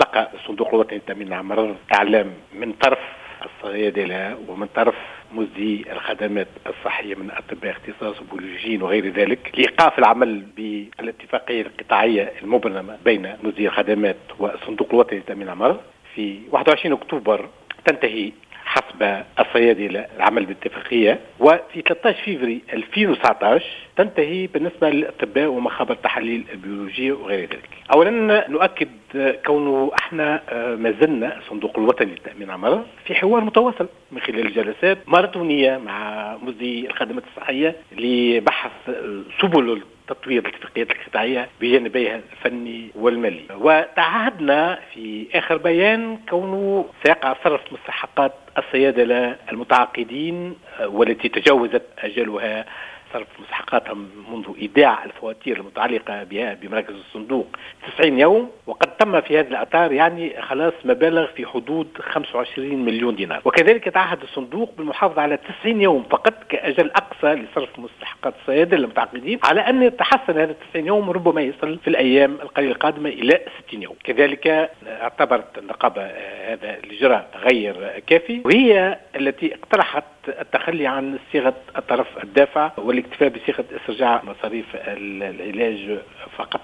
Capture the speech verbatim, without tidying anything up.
تلقى الصندوق الوطني للتأمين العمر إعلام من طرف الصيادلة ومن طرف مزدي الخدمات الصحية من أطباء اختصاص وبيولوجيين وغير ذلك لإيقاف العمل بالاتفاقية القطاعية المبرمة بين مزدي الخدمات والصندوق الوطني للتأمين العمر. في واحد وعشرين أكتوبر تنتهي حسب الصيادلة العمل بالاتفاقية، وفي ثلاثة عشر فبراير ألفين وتسعة عشر تنتهي بالنسبة للأطباء ومخابر التحاليل البيولوجية وغير ذلك. أولا نؤكد كونه احنا ما زلنا الصندوق الوطني للتأمين العمر في حوار متواصل من خلال الجلسات ماراثونية مع مزدي الخدمات الصحية لبحث سبل تطوير الاتفاقيات القطاعية بجانبيها الفني والمالي. وتعهدنا في آخر بيان كونه سيقع صرف مستحقات الصيادلة المتعاقدين والتي تجاوزت أجلها صرف مستحقاتها منذ إيداع الفواتير المتعلقة بها بمراكز الصندوق تسعين يوم، وقد تم في هذا الأطار يعني خلاص مبالغ في حدود خمسة وعشرين مليون دينار. وكذلك يتعهد الصندوق بالمحافظة على تسعين يوم فقط كأجل أقصى لصرف مستحقات الصيادلة المتعاقدين، على أن يتحسن هذا تسعين يوم ربما يصل في الأيام القليلة القادمة إلى ستين يوم. كذلك اعتبرت النقابة هذا الإجراء غير كافي، وهي التي اقترحت التخلي عن صيغة الطرف الدافع والاكتفاء بصيغة استرجاع مصاريف العلاج فقط